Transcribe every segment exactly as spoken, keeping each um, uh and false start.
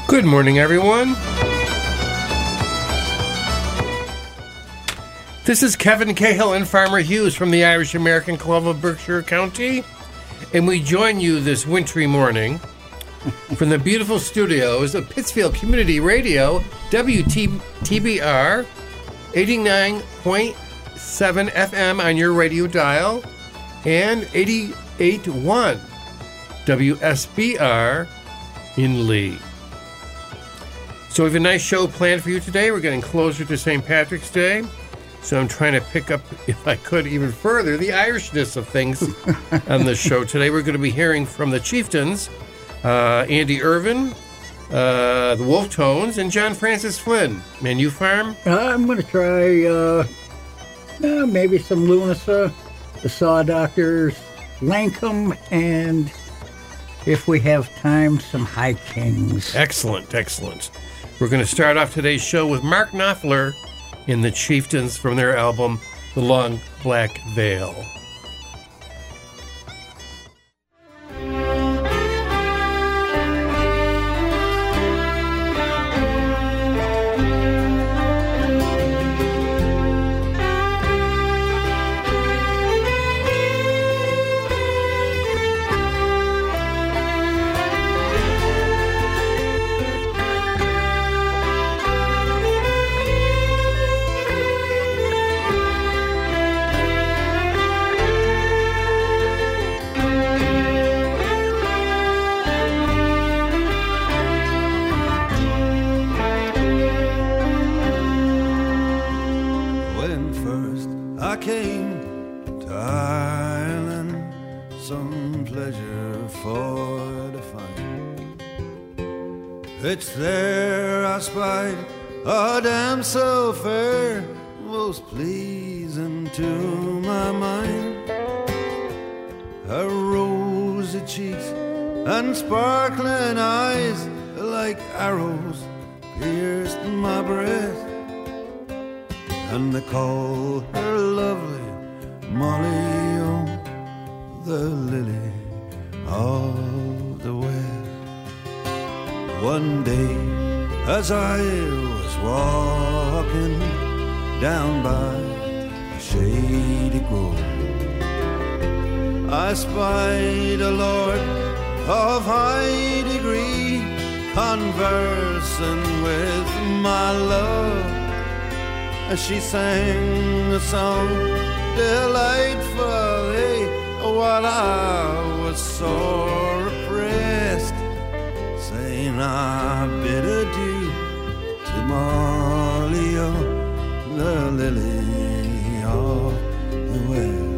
Good morning, everyone. This is Kevin Cahill and Farmer Hughes from the Irish American Club of Berkshire County, and we join you this wintry morning from the beautiful studios of Pittsfield Community Radio, W T B R, eighty-nine point seven F M on your radio dial, and eighty-eight point one W S B R in Lee. So we have a nice show planned for you today. We're getting closer to Saint Patrick's Day, so I'm trying to pick up, if I could, even further, the Irishness of things on the show today. We're going to be hearing from the Chieftains, uh, Andy Irvin, uh, the Wolf Tones, and John Francis Flynn. Man, you farm? Uh, I'm going to try uh, uh, maybe some Lunasa, the Saw Doctors, Lankum, and if we have time, some High Kings. Excellent, excellent. We're going to start off today's show with Mark Knopfler in the Chieftains from their album, The Long Black Veil. It's there I spied a damsel fair, most pleasing to my mind. Her rosy cheeks and sparkling eyes, like arrows, pierced my breast. And they call her lovely Molly, oh, the lily of the West. One day, as I was walking down by a shady grove, I spied a lord of high degree conversing with my love. As she sang a song delightfully, while I was sore oppressed, saying I bid adieu to Molly, oh, the lily of the West.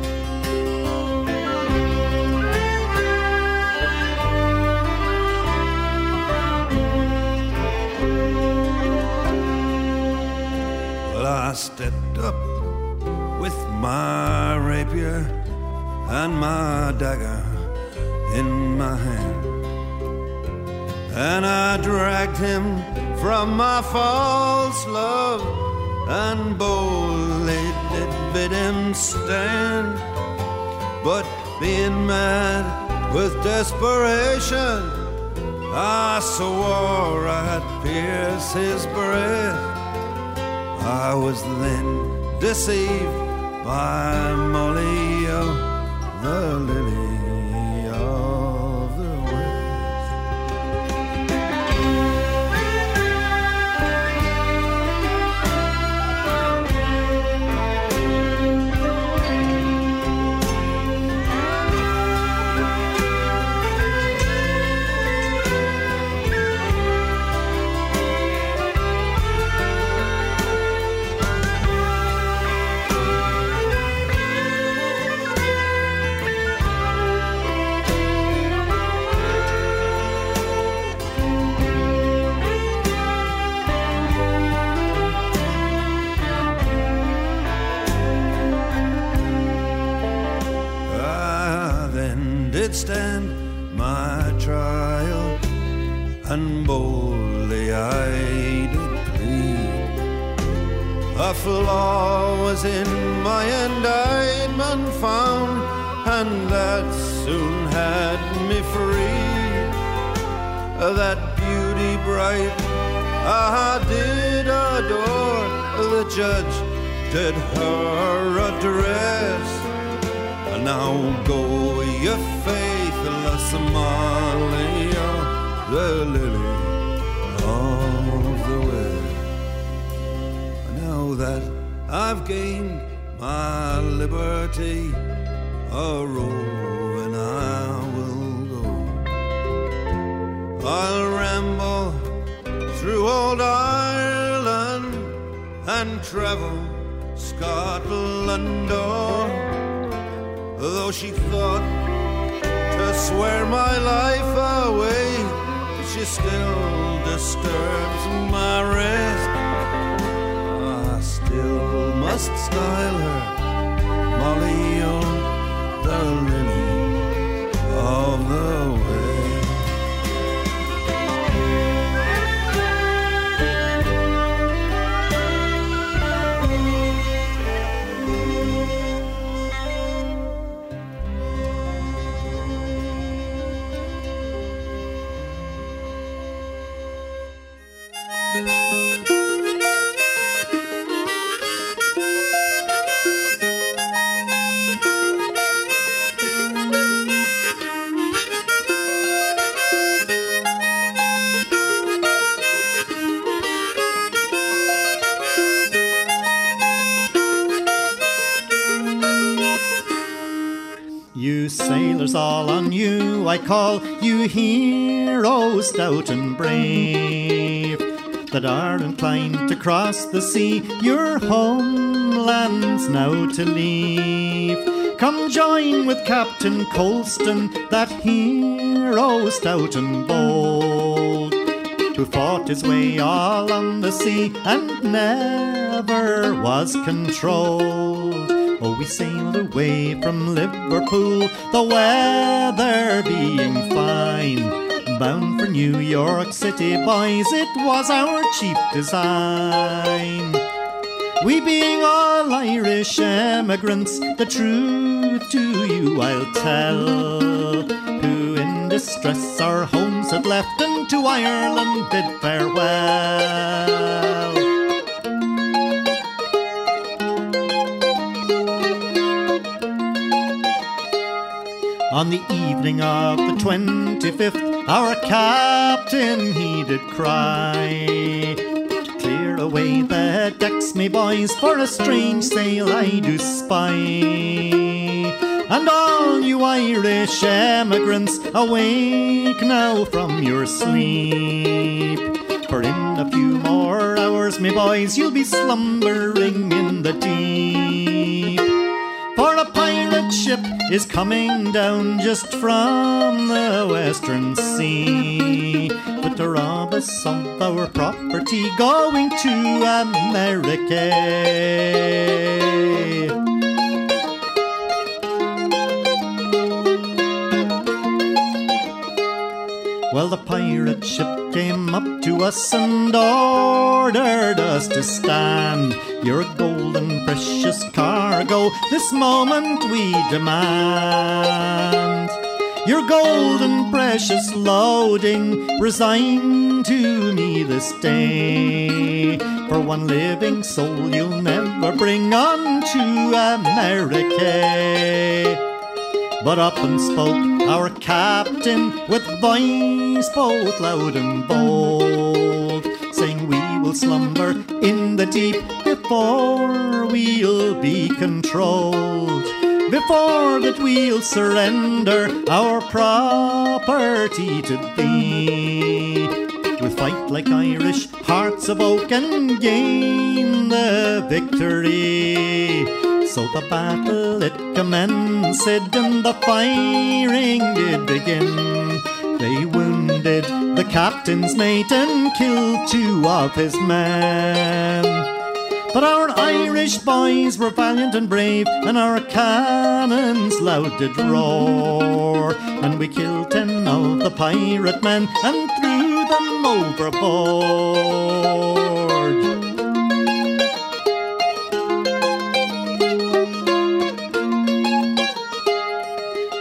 Well, I stepped up with my rapier and my dagger in my hand, and I dragged him from my false love and boldly did bid him stand. But being mad with desperation, I swore I'd pierce his breast. I was then deceived by Molly, oh, the lily of the West. Did stand my trial, and boldly I did plead. A flaw was in my indictment found, and that soon had me free. That beauty very bright. I did adore the judge, did her address. And now go, ye faithless Amalia, the lily of the West. Now that I've gained my liberty, a roving I will go. I'll ramble through old Ireland and travel Scotland o'er. Though she thought to swear my life away, she still disturbs my rest. I still must style her Molly, oh, the lily of the West. You sailors, all on you I call, you heroes stout and brave, that are inclined to cross the sea, your homelands now to leave. Come join with Captain Colston, that hero stout and bold, who fought his way all on the sea and never was controlled. Oh, we sailed away from Liverpool, the weather being fine, bound for New York City, boys, it was our chief design. We being all Irish emigrants, the truth to you I'll tell, who in distress our homes had left and to Ireland bid farewell. On the evening of the twenty-fifth, our captain he did cry, to clear away the decks, me boys, for a strange sail I do spy. And all you Irish emigrants, awake now from your sleep, for in a few more hours, me boys, you'll be slumbering in the deep. For a pirate ship is coming down just from the western sea, but to rob us of our property, going to America. Well, the pirate ship came up to us and ordered us to stand. Your golden precious cargo this moment we demand. Your golden precious loading resign to me this day, for one living soul you'll never bring on to America. But up and spoke our captain with voice both loud and bold, saying we will slumber in the deep before we'll be controlled, before that we'll surrender our property to thee. We'll fight like Irish hearts of oak and gain the victory. So the battle it commenced and the firing did begin. They wounded the captain's mate and killed two of his men. But our Irish boys were valiant and brave, and our cannons loud did roar, and we killed ten of the pirate men and threw them overboard.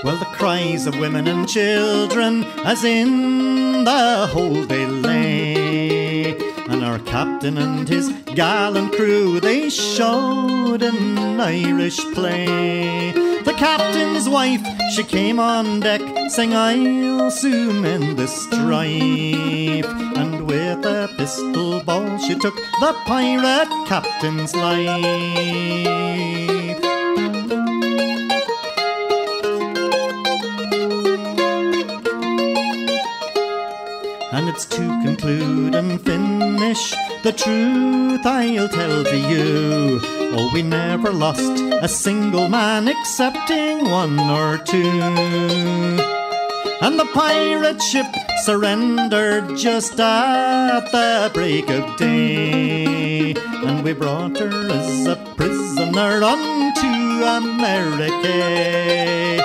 Well, the cries of women and children, as in the hold they lay, and our captain and his gallant crew, they showed an Irish play. The captain's wife, she came on deck, saying, I'll soon end this strife. And with a pistol ball she took the pirate captain's life. And it's to conclude and finish the truth I'll tell to you. Oh, we never lost a single man excepting one or two. And the pirate ship surrendered just at the break of day. And we brought her as a prisoner unto America.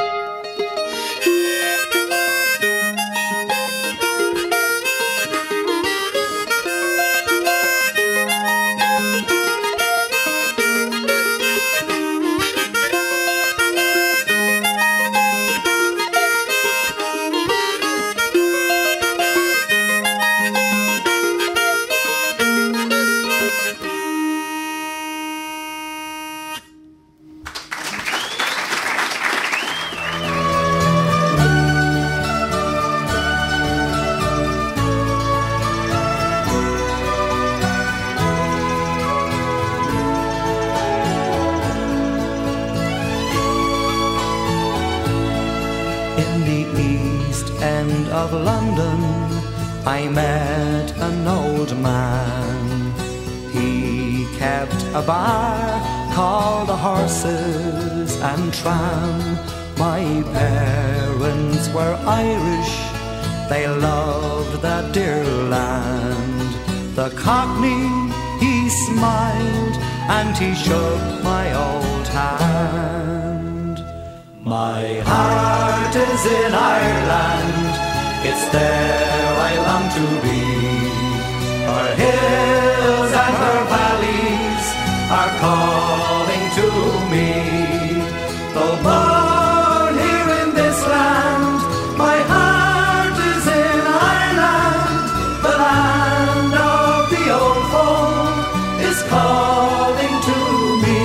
Of London, I met an old man. He kept a bar called the Horses and Tram. My parents were Irish, they loved that dear land. The Cockney, he smiled and he shook my old hand. My heart is in Ireland, it's there I long to be. Her hills and her valleys are calling to me. Though born here in this land, my heart is in Ireland. The land of the old folk is calling to me.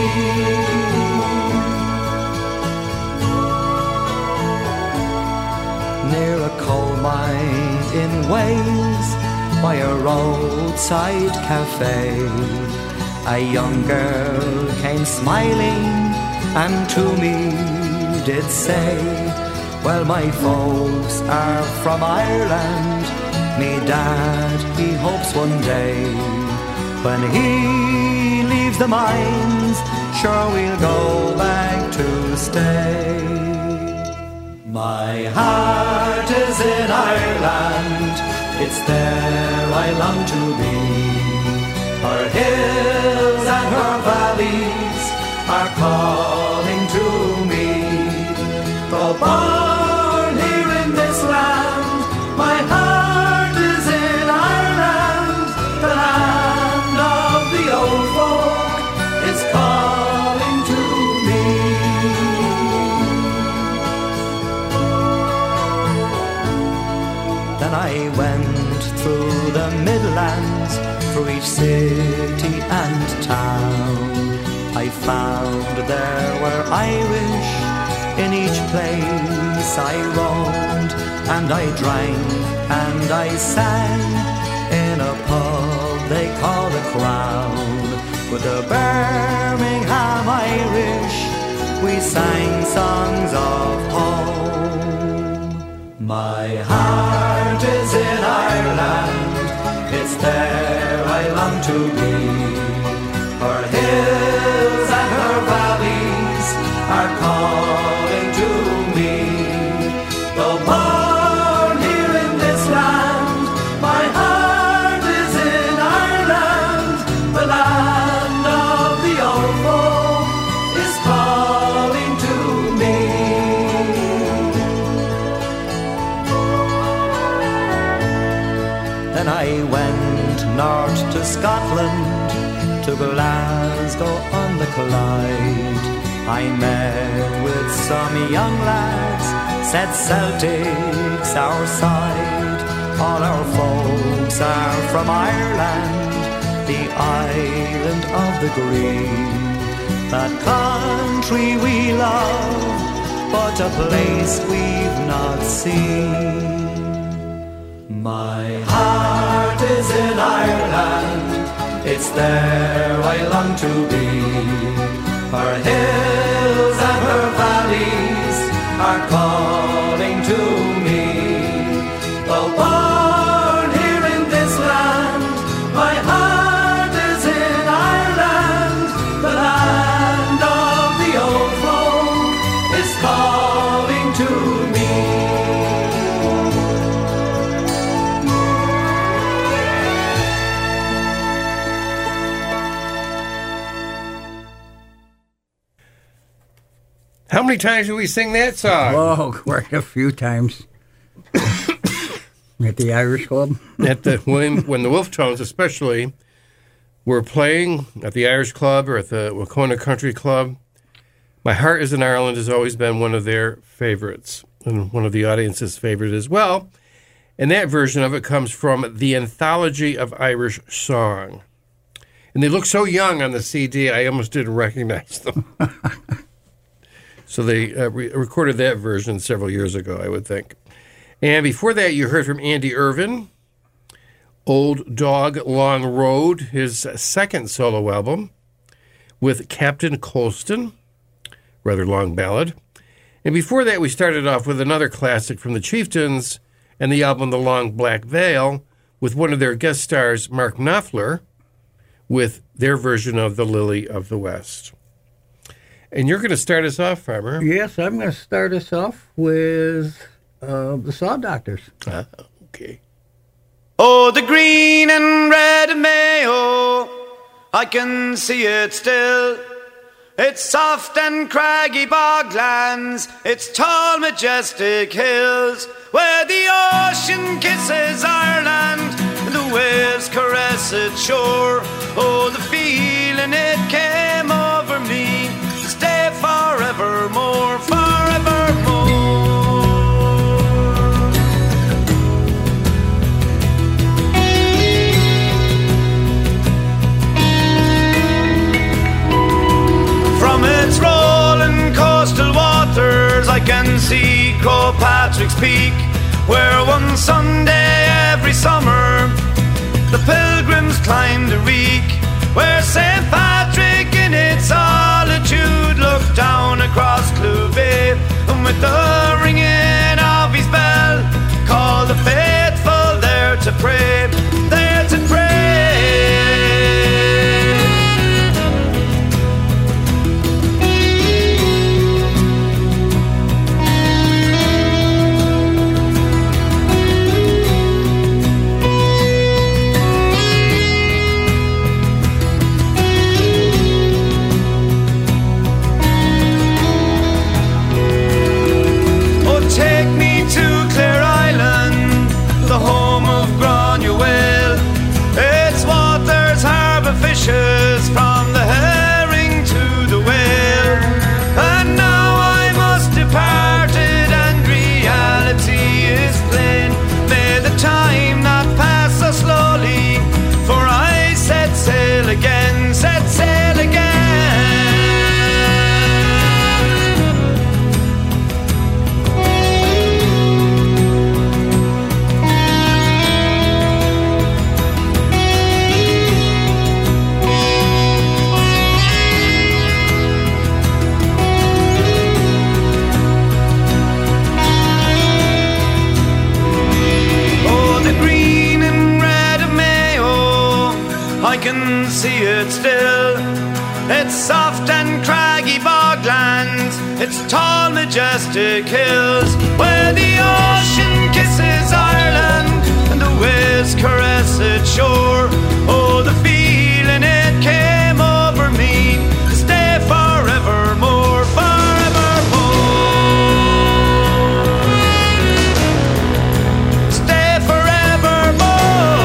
Near a coal mine in Wales, by a roadside cafe, a young girl came smiling and to me did say, well, my folks are from Ireland. Me dad, he hopes one day when he leaves the mines, sure we'll go back to stay. My heart is in Ireland, it's there I long to be. Her hills and her valleys are calling to me. Though born here in this land, my heart is in Ireland. The land of the old folk is calling to me. Then I went through the Midlands, through each city and town. I found there were Irish in each place I roamed, and I drank and I sang in a pub they call the Crown. With the Birmingham Irish we sang songs of home. My heart is in Ireland, it's there I long to be. Her hills and her valleys are calling to me. Though born here in this land, my heart is in Ireland. The land of the old folk is calling to me. Then I went north to Scotland, to Glasgow on the Clyde. I met with some young lads said Celtic's our side. All our folks are from Ireland, the island of the green. That country we love, but a place we've not seen. My heart is in Ireland, it's there I long to be. Her hills and her valleys are calling to me. Though born here in this land, my heart is in Ireland. The land of the old folk is calling to me. How many times do we sing that song? Oh, quite a few times. At the Irish Club? At the when, when the Wolf Tones especially were playing at the Irish Club or at the Wacona Country Club, My Heart is in Ireland has always been one of their favorites and one of the audience's favorite as well. And that version of it comes from the Anthology of Irish Song. And they look so young on the C D, I almost didn't recognize them. So they uh, re- recorded that version several years ago, I would think. And before that, you heard from Andy Irvin, Old Dog Long Road, his second solo album, with Captain Colston, rather long ballad. And before that, we started off with another classic from the Chieftains and the album The Long Black Veil, with one of their guest stars, Mark Knopfler, with their version of The Lily of the West. And you're going to start us off, Farmer. Yes, I'm going to start us off with uh, the Saw Doctors. Ah, okay. Oh, the green and red of Mayo, I can see it still. It's soft and craggy boglands, it's tall, majestic hills, where the ocean kisses Ireland and the waves caress its shore. Oh, the feeling it came over me, stay forevermore, forevermore. From its rolling coastal waters I can see Croagh Patrick's Peak, where one Sunday every summer the pilgrims climb the reek, where Saint Patrick in its solitude looked down across Clough-Bay, and with the ringing of his bell called the faithful there to pray, there to pray. Fishes from the herring to the whale, and now I must depart it, and reality is plain. May the time not pass so slowly, for I set sail again, set sail again. I can see it still. It's soft and craggy boglands, it's tall, majestic hills, where the ocean kisses Ireland and the waves caress its shore. Oh, the feeling it came over me, to stay forevermore, forevermore. Stay forevermore.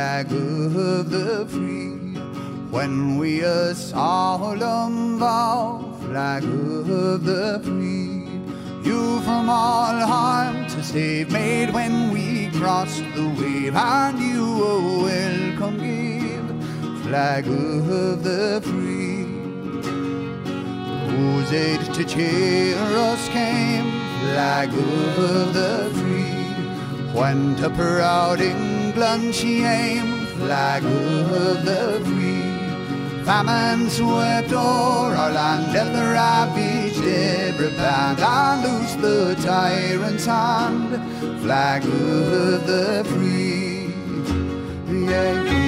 flag of the free. When we a solemn vow, flag of the free. You from all harm to save made when we crossed the wave, and you a welcome give, flag of the free. Whose aid to cheer us came, flag of the free. When to proud England she aimed, flag of the free. Famine swept o'er our land, death ravaged every band, and loosed the tyrant's hand, flag of the free. Yeah.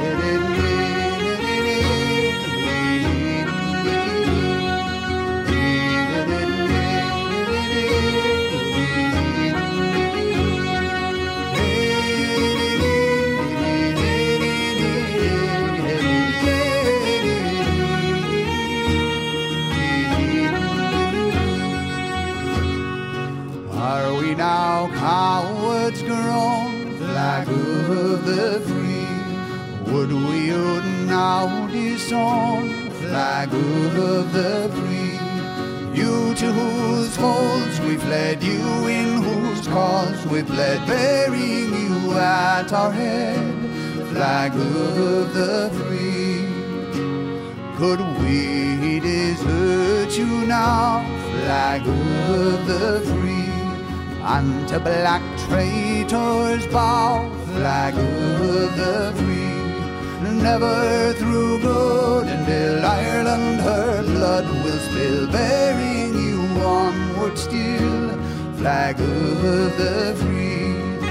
Now cowards grown, flag of the free. Would we would now disown, flag of the free. You to whose folds we fled, you in whose cause we bled, bearing you at our head, flag of the free. Could we desert you now, flag of the free? And to black traitors bow, flag of the free. Never through good until Ireland her blood will spill, bearing you onward still, flag of the free.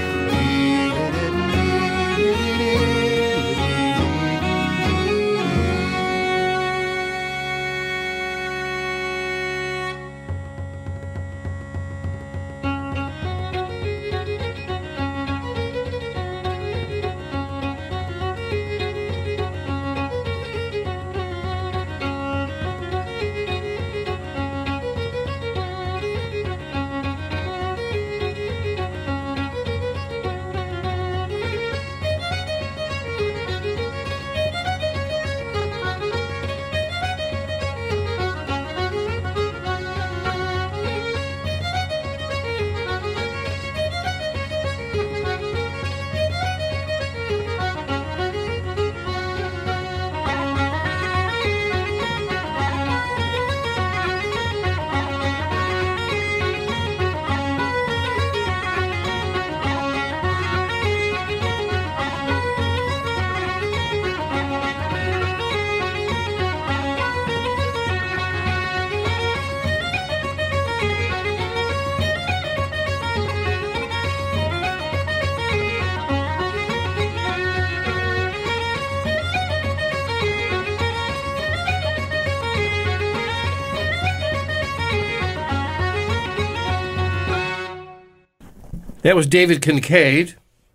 That was David Kincaid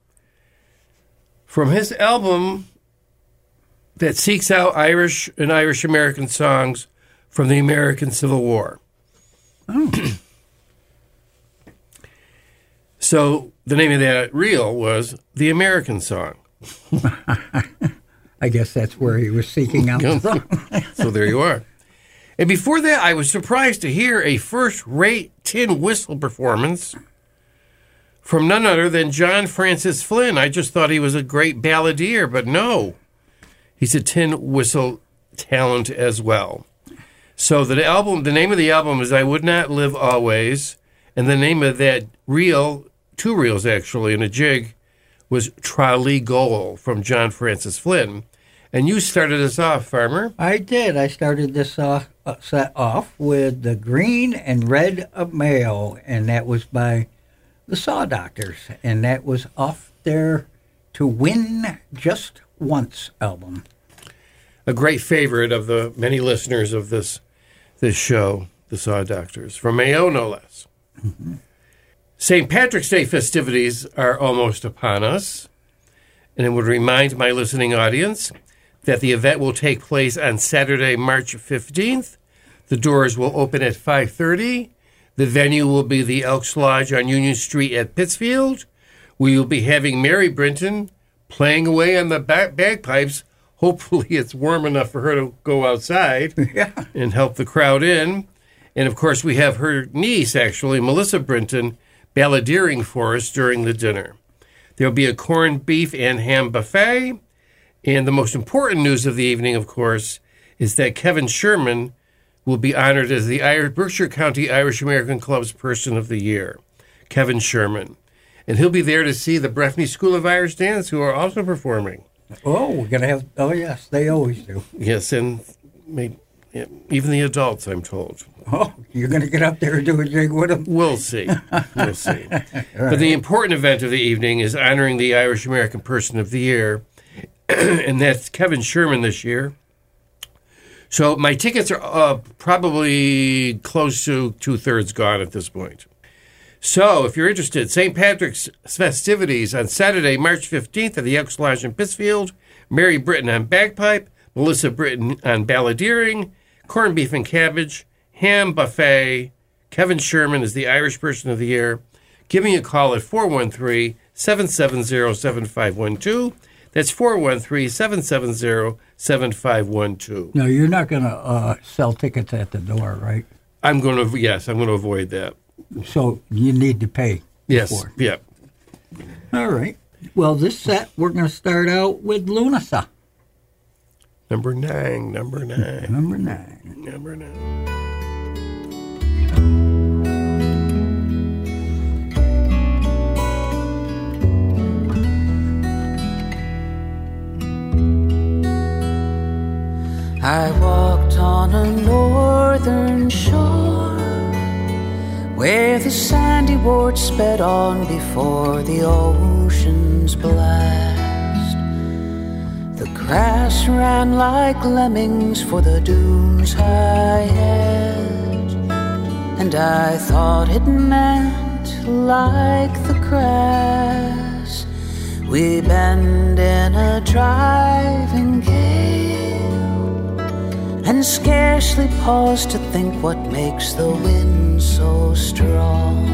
from his album that seeks out Irish and Irish-American songs from the American Civil War. Oh. So the name of that reel was The American Song. I guess that's where he was seeking out the song. So there you are. And before that, I was surprised to hear a first-rate tin whistle performance from none other than John Francis Flynn. I just thought he was a great balladeer, but no. He's a tin whistle talent as well. So the album, the name of the album is I Would Not Live Always, and the name of that reel, two reels actually, and a jig, was Trolley Goal from John Francis Flynn. And you started us off, Farmer. I did. I started this uh, set off with The Green and Red of Mayo, and that was by the Saw Doctors, and that was off their To Win Just Once album. A great favorite of the many listeners of this this show, the Saw Doctors, from Mayo, no less. Mm-hmm. Saint Patrick's Day festivities are almost upon us, and it would remind my listening audience that the event will take place on Saturday, March fifteenth. The doors will open at five thirty. The venue will be the Elks Lodge on Union Street at Pittsfield. We will be having Mary Brinton playing away on the ba- bagpipes. Hopefully it's warm enough for her to go outside Yeah. and help the crowd in. And, of course, we have her niece, actually, Melissa Brinton, balladeering for us during the dinner. There will be a corned beef and ham buffet. And the most important news of the evening, of course, is that Kevin Sherman will be honored as the Irish, Berkshire County Irish American Club's Person of the Year. Kevin Sherman. And he'll be there to see the Breffni School of Irish Dance, who are also performing. Oh, we're going to have, oh, yes, they always do. Yes, and maybe, yeah, even the adults, I'm told. Oh, you're going to get up there and do a jig with them? We'll see. We'll see. But the important event of the evening is honoring the Irish American Person of the Year, and that's Kevin Sherman this year. So my tickets are uh, probably close to two-thirds gone at this point. So if you're interested, Saint Patrick's festivities on Saturday, March fifteenth at the Elks Lodge in Pittsfield. Mary Britton on bagpipe, Melissa Britton on balladeering, corned beef and cabbage, ham buffet. Kevin Sherman is the Irish Person of the Year. Give me a call at four one three, seven seven zero, seven five one two. That's four one three, seven seven zero, seven five one two. No, you're not going to uh, sell tickets at the door, right? I'm going to, yes, I'm going to avoid that. So you need to pay. Yes, before. yeah. All right. Well, this set, we're going to start out with Lunasa. Number nine, number nine. Number nine. Number nine. I walked on a northern shore where the sandy ward sped on before the ocean's blast. The grass ran like lemmings for the dunes' high edge, and I thought it meant like the grass. We bend in a driving gale and scarcely pause to think what makes the wind so strong,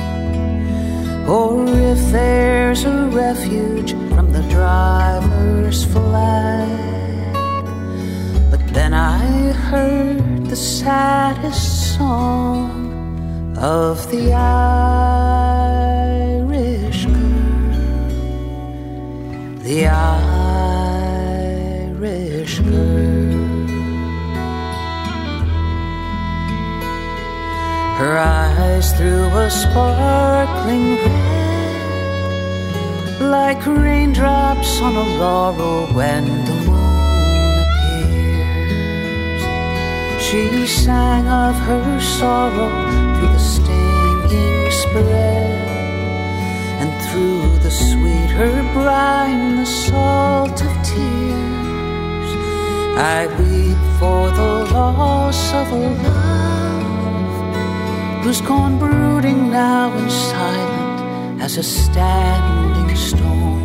or if there's a refuge from the driver's flag. But then I heard the saddest song of the Irish girl, the Irish girl. Her eyes through a sparkling red, like raindrops on a laurel when the moon appears. She sang of her sorrow through the stinging spread, and through the sweet her brine, the salt of tears. I weep for the loss of a love who's gone brooding now and silent as a standing stone.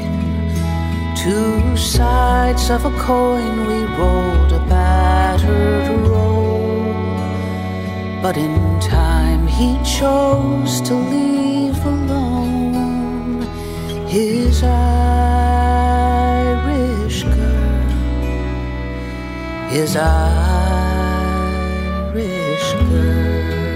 Two sides of a coin, we rolled a battered roll, but in time he chose to leave alone his Irish girl, his Irish girl.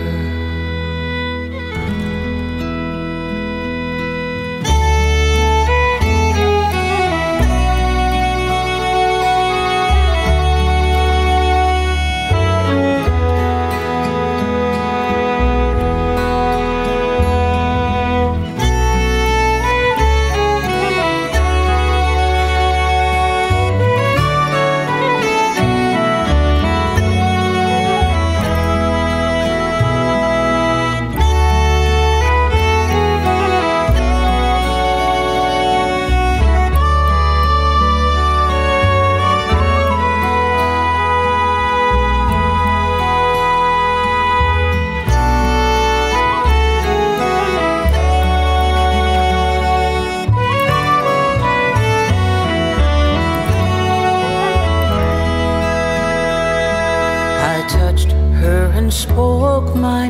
Spoke my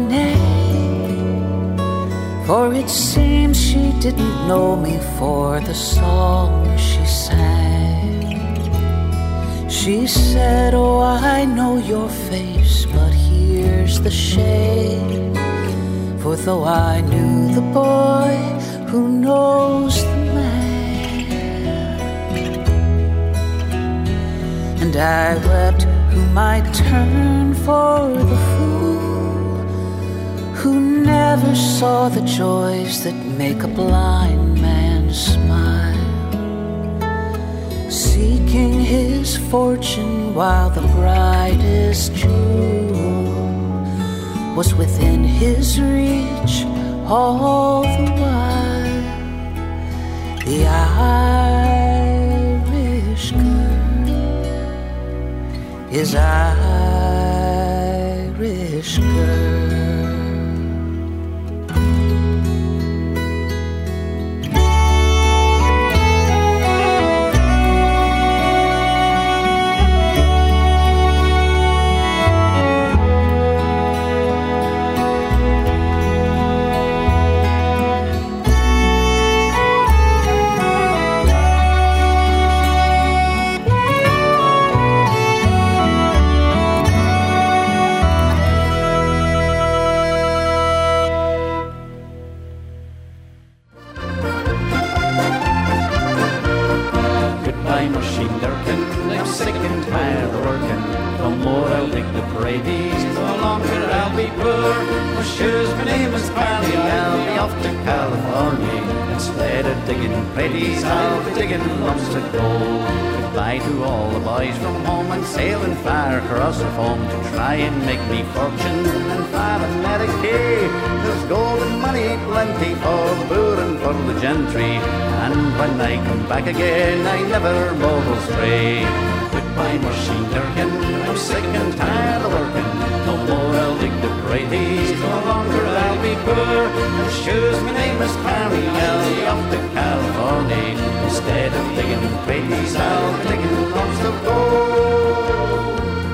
name, for it seems she didn't know me for the song she sang. She said, oh, I know your face, but here's the shame. For though I knew the boy, who knows the man? And I wept who might turn for the fool, who never saw the joys that make a blind man smile, seeking his fortune while the brightest jewel was within his reach all the while. The Irish girl is Irish girl. Back again, I never more will stray. Goodbye, Machine Durkin, I'm sick and tired of working. No more I'll dig the praties, no longer I'll be poor. And shoes, my name is Parry, I'll be off to California. Instead of digging praties, I'll be digging lumps of gold.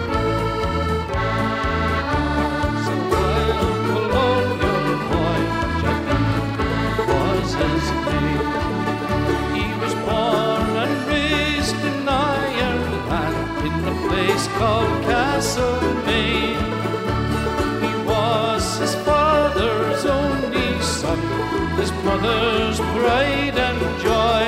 So while colonial boy, Jack was his name. Called Castlemaine. He was his father's only son, his mother's pride and joy.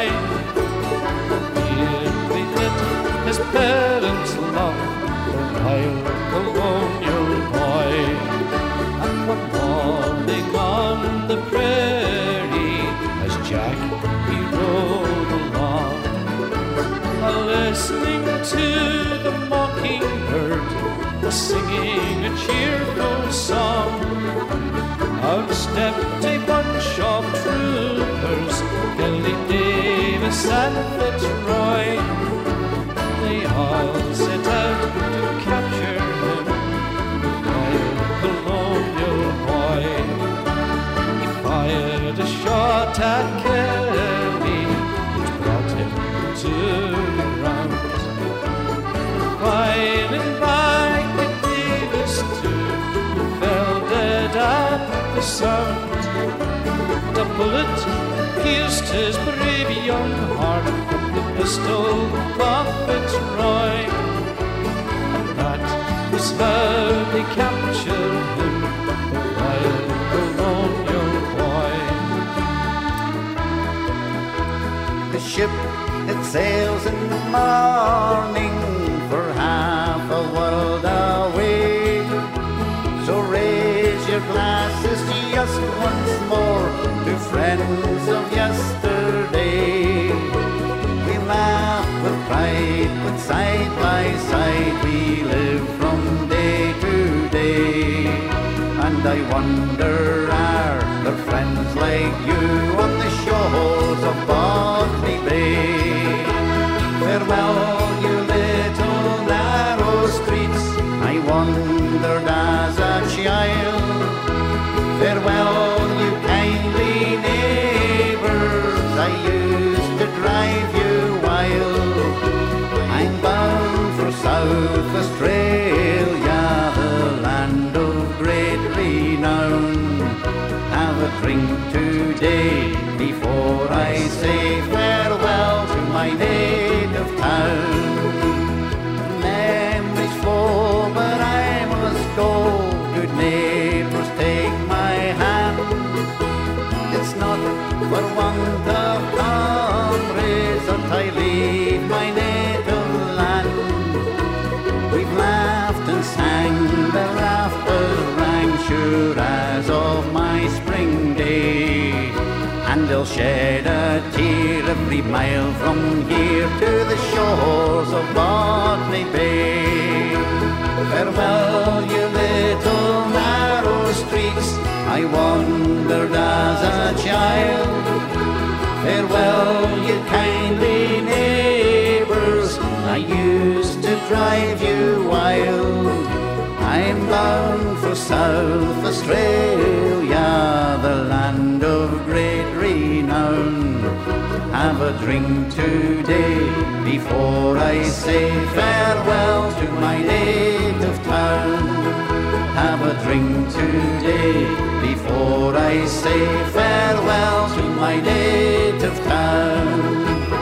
Dearly did his parents love the wild colonial boy. And one morning on the prairie, as Jack he rode along, listening to the mockingbird was singing a cheerful song. Out stepped a bunch of troopers, Billy Davis and Fitzroy. They all set out to capture him, the wild colonial boy. He fired a shot at Kelly, which brought him to the ground. Filing back at Davis too, who fell dead at the sound. The bullet pierced his brave young heart from the pistol of Fitzroy. And that was how they captured him, the wild colonial boy. The ship, it sails in the morning for half a world away. So raise your glasses just once more to friends of yesterday. We laugh with pride, but side by side we live from day to day. And I wonder, are there friends like you on the shores of Botany Bay? Farewell, you little narrow streets, I wandered as a child. Farewell, you kindly neighbours, I used to drive you wild. I'm bound for South Australia, the land of great renown. Have a drink today before I say farewell to my shed a tear every mile from here to the shores of Botany Bay. Farewell, you little narrow streets I wandered as a child. Farewell, you kindly neighbours, I used to drive you wild. I'm bound for South Australia, the land of great renown. Have a drink today before I say farewell to my native town. Have a drink today before I say farewell to my native town.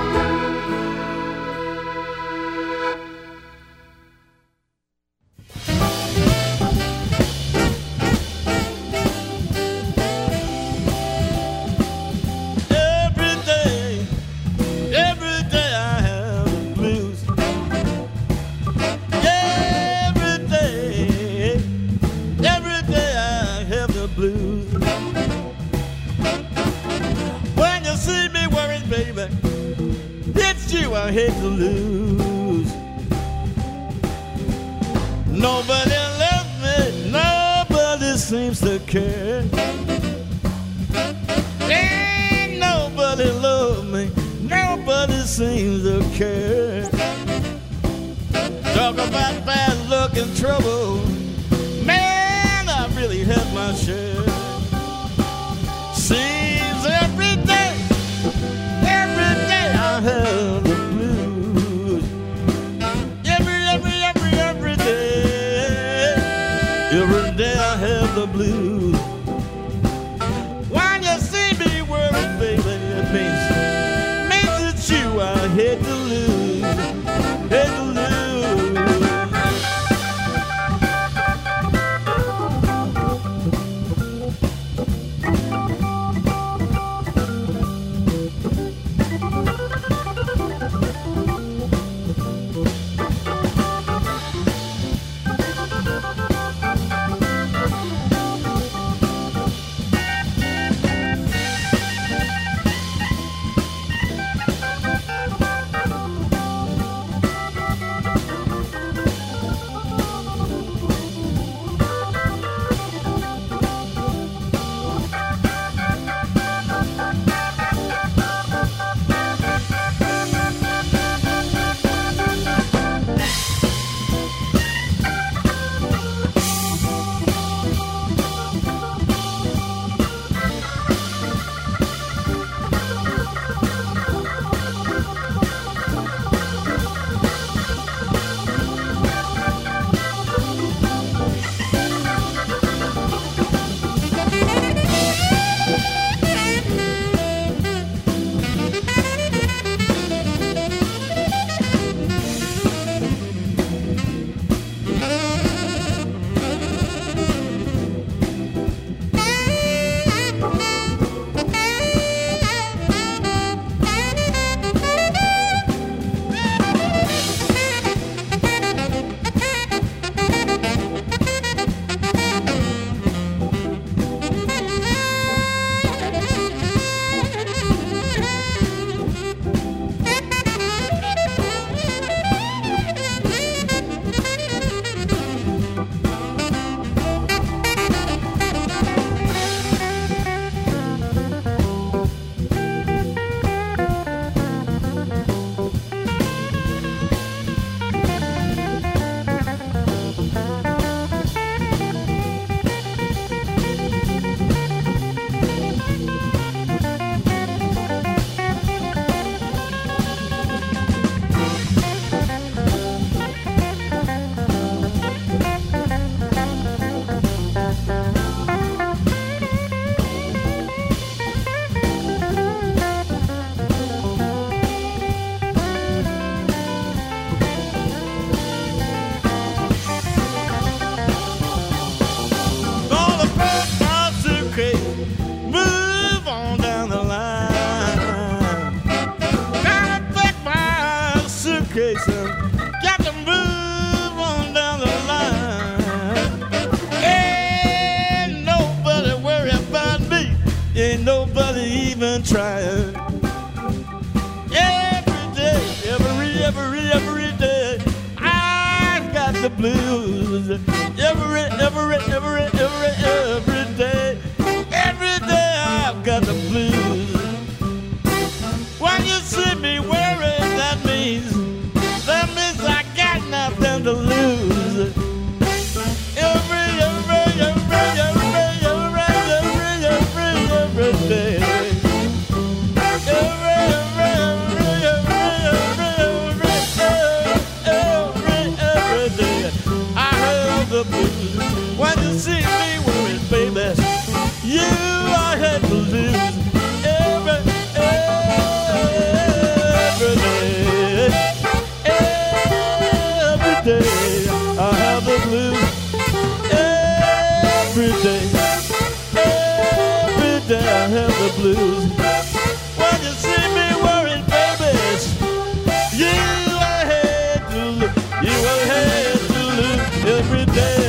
I hate to lose. Nobody loves me, nobody seems to care. Ain't nobody love me, nobody seems to care. Talk about bad luck and trouble, man, I really had my share. Seems every day, every day I have the blues. Every, every, every, every day, every day I have the blues. When you see me worried, baby, it means, means it's you I hate to lose, hate to lose. and trying. Every day, every, every, every day, I've got the blues. Every, every, every, every, every day, every day I've got the blues. When you see me wearing, that means, that means I got nothing to lose. Every, every, every, every, every, every, every, every day. Every, every, every, every, every, every, every day. I have the blues. When you see me wearing, baby, you I had to lose. Every, every day, every day, I have the blues. Every day, every day I have the blues. When you see me worried, babies, you I had to lose, you I had to lose every day.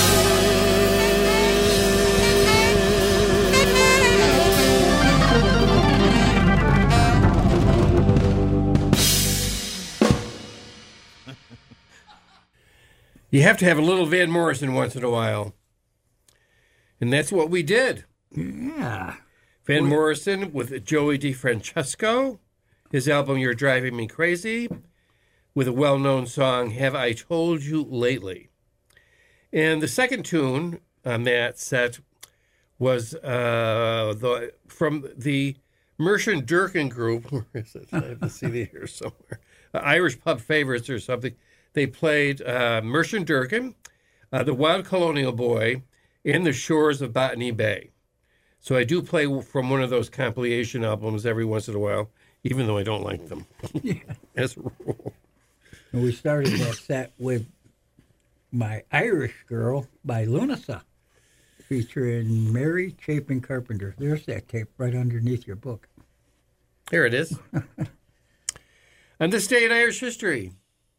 You have to have a little Van Morrison once in a while. And that's what we did. Yeah. Van Morrison with Joey DeFrancesco, his album You're Driving Me Crazy, with a well-known song, Have I Told You Lately? And the second tune on that set was uh, the from the Merchant Durkin group. Where is it? I have the C D here somewhere. Uh, Irish Pub Favorites or something. They played uh, Merchant Durkin, uh, The Wild Colonial Boy, and The Shores of Botany Bay. So I do play from one of those compilation albums every once in a while, even though I don't like them, Yeah. as a rule. And we started that set with My Irish Girl by Lunasa, featuring Mary Chapin Carpenter. There's that tape right underneath your book. Here it is. On this day in Irish history,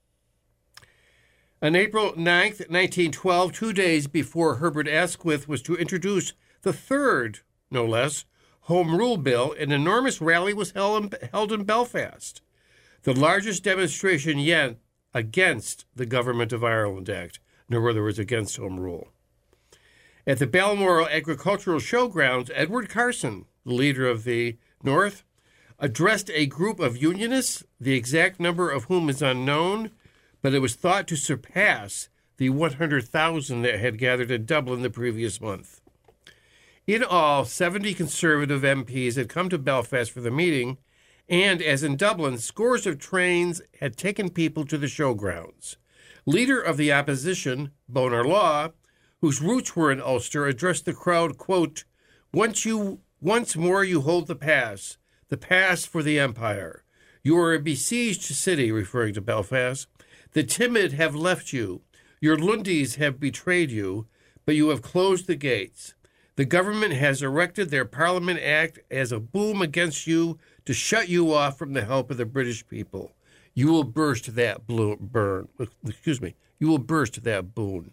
on April ninth, nineteen twelve, two days before Herbert Asquith was to introduce the third, no less, Home Rule Bill, an enormous rally was held in, held in Belfast, the largest demonstration yet against the Government of Ireland Act, in other words, against Home Rule. At the Balmoral Agricultural Showgrounds, Edward Carson, the leader of the North, addressed a group of Unionists, the exact number of whom is unknown, but it was thought to surpass the one hundred thousand that had gathered in Dublin the previous month. In all, seventy Conservative M Ps had come to Belfast for the meeting, and, as in Dublin, scores of trains had taken people to the showgrounds. Leader of the opposition, Bonar Law, whose roots were in Ulster, addressed the crowd, quote, Once you, once more you hold the pass, the pass for the empire. You are a besieged city, referring to Belfast. The timid have left you. Your Lundis have betrayed you, but you have closed the gates. The government has erected their Parliament Act as a boom against you to shut you off from the help of the British people. You will burst that blo- burn. Excuse me. You will burst that boon.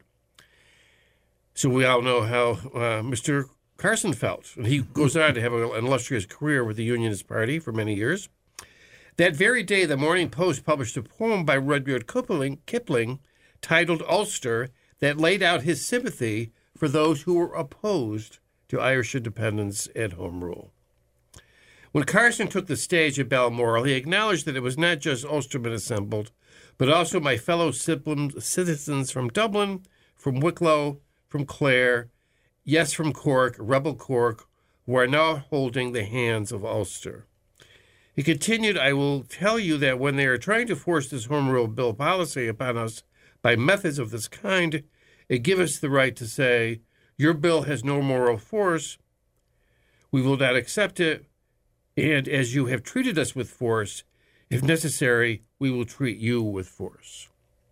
So we all know how uh, Mister Carson felt. He goes on to have an illustrious career with the Unionist Party for many years. That very day, the Morning Post published a poem by Rudyard Kipling, Kipling titled Ulster that laid out his sympathy for those who were opposed to Irish independence and Home Rule. When Carson took the stage at Balmoral, he acknowledged that it was not just Ulstermen assembled, but also my fellow citizens from Dublin, from Wicklow, from Clare, yes, from Cork, rebel Cork, who are now holding the hands of Ulster. He continued, I will tell you that when they are trying to force this Home Rule Bill policy upon us by methods of this kind, it gives us the right to say, your bill has no moral force, we will not accept it, and as you have treated us with force, if necessary, we will treat you with force.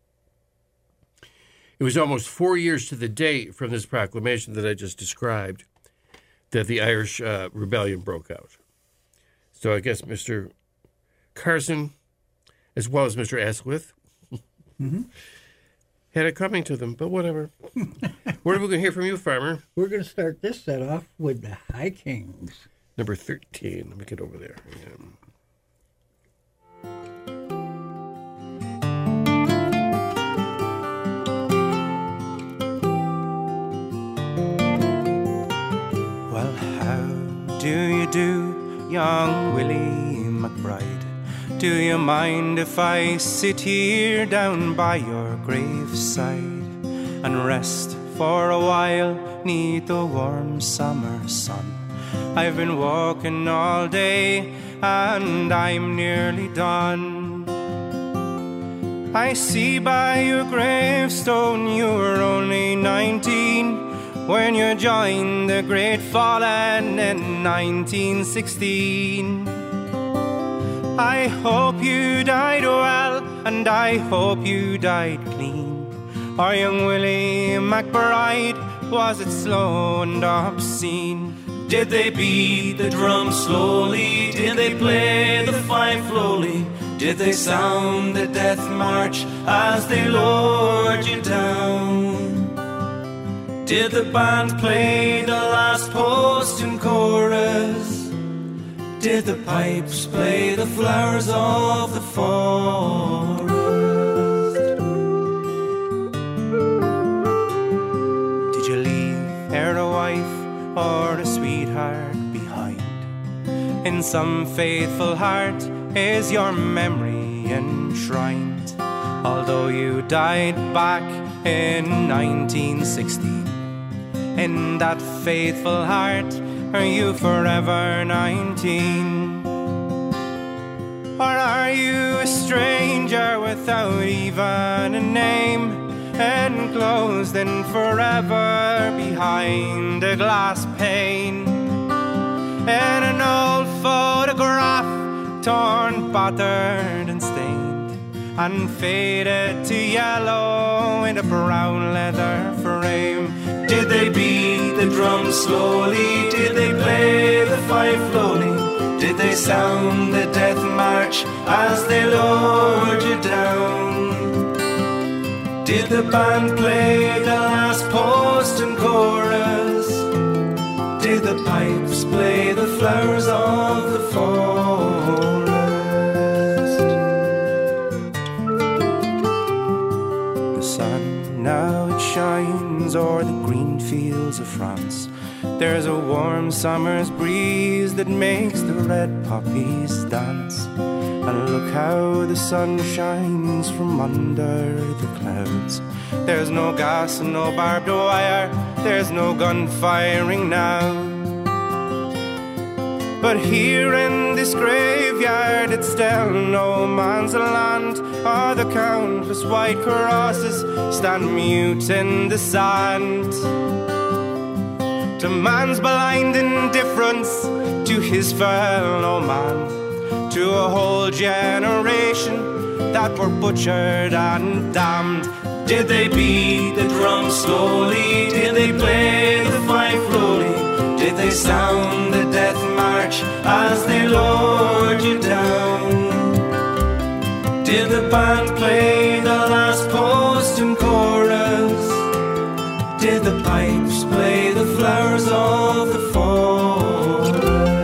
It was almost four years to the date from this proclamation that I just described that the Irish uh, rebellion broke out. So I guess Mister Carson, as well as Mister Asquith, mm-hmm. had it coming to them, but whatever. What are we going to hear from you, Farmer? We're going to start this set off with the High Kings. number thirteen. Let me get over there. Yeah. Well, how do you do, young Willie McBride? Do you mind if I sit here down by your graveside and rest for a while neath the warm summer sun? I've been walking all day and I'm nearly done. I see by your gravestone you were only nineteen when you joined the Great Fallen in nineteen sixteen. I hope you died well, and I hope you died clean. Our young Willie McBride, was it slow and obscene? Did they beat the drum slowly? Did they play the fife slowly? Did they sound the death march as they lowered you down? Did the band play the last post and chorus? Did the pipes play the flowers of the forest? Did you leave her a wife or a sweetheart behind? In some faithful heart is your memory enshrined, although you died back in nineteen sixteen. In that faithful heart are you forever nineteen? Or are you a stranger without even a name, enclosed in forever behind a glass pane? In an old photograph, torn, battered and stained, and faded to yellow in a brown leather frame. Did they beat the drum slowly? Did they play the fife slowly? Did they sound the death march as they lowered you down? Did the band play the last post and chorus? Did the pipes play the flowers of the forest? The sun now it shines o'er the green fields of France. There's a warm summer's breeze that makes the red poppies dance. And look how the sun shines from under the clouds. There's no gas and no barbed wire, there's no gun firing now. But here in this graveyard it's still no man's land. All the countless white crosses stand mute in the sand. To man's blind indifference to his fellow man, to a whole generation that were butchered and damned. Did they beat the drum slowly? Did they play the fife slowly? Did they sound the death march as they lowered you down? Did the band play the last post and chorus? Did the pipes play the flowers of the forest?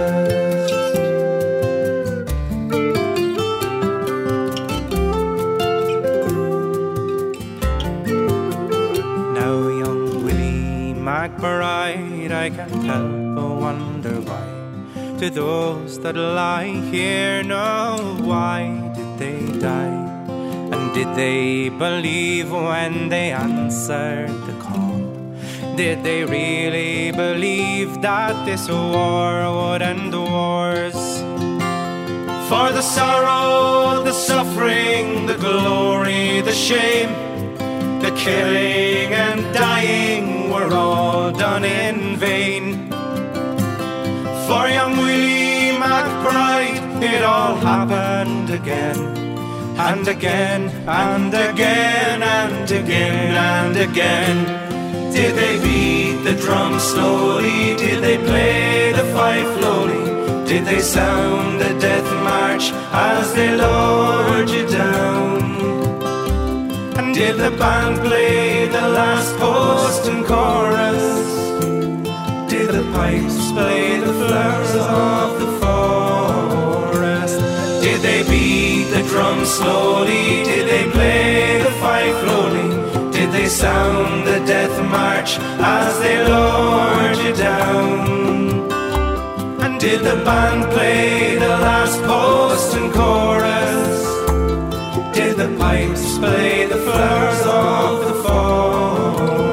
Now young Willie McBride, I can't help but wonder why. To those that lie here now, why did they die? And did they believe when they answered the call? Did they really believe that this war would end the wars? For the sorrow, the suffering, the glory, the shame, the killing and dying were all done in vain. For young Willie McBride, it all happened again, and again, and again, and again, and again. Did they beat the drum slowly? Did they play the fife slowly? Did they sound the death march as they lowered you down? And did the band play the last post and chorus? Did the pipes play the flowers of the forest? Did they beat the drum slowly? Did they play the fife lowly? Did they sound the death march as they lowered you down? And did the band play the last post and chorus? Did the pipes play the flowers of the forest?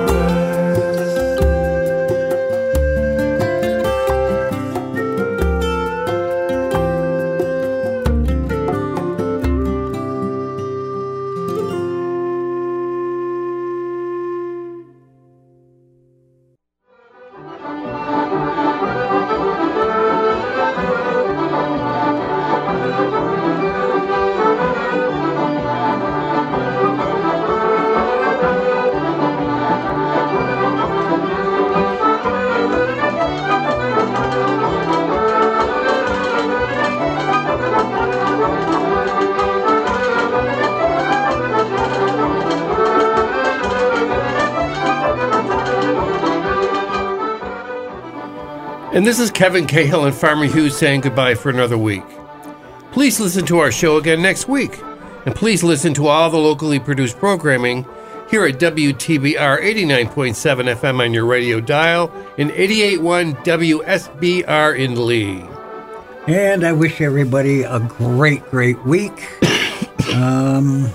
And this is Kevin Cahill and Farmer Hughes saying goodbye for another week. Please listen to our show again next week. And please listen to all the locally produced programming here at W T B R eighty-nine point seven F M on your radio dial and eighty-eight point one W S B R in Lee. And I wish everybody a great, great week. um,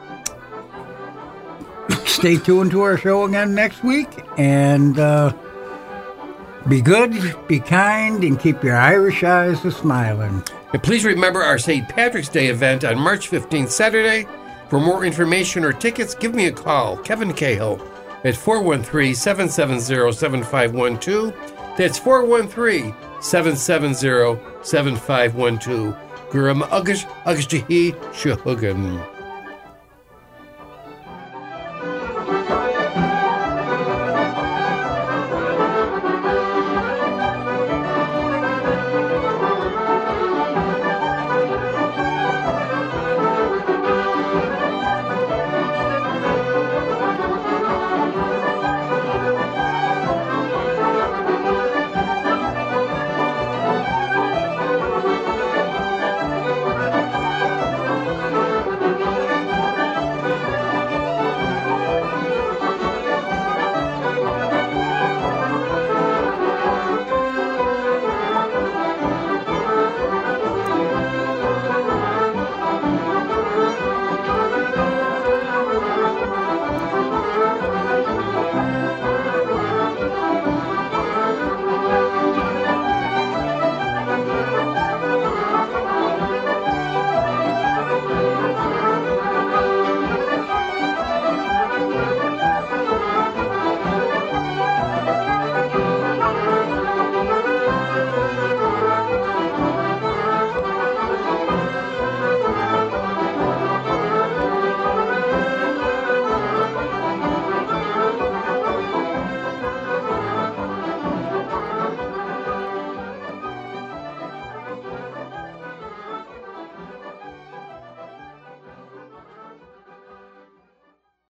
stay tuned to our show again next week. And uh, be good, be kind, and keep your Irish eyes a-smiling. And please remember our Saint Patrick's Day event on March fifteenth, Saturday. For more information or tickets, give me a call, Kevin Cahill, at four one three, seven seven zero, seven five one two. That's four one three, seven seven zero, seven five one two. Gurum Ugish Ugish Shahugan.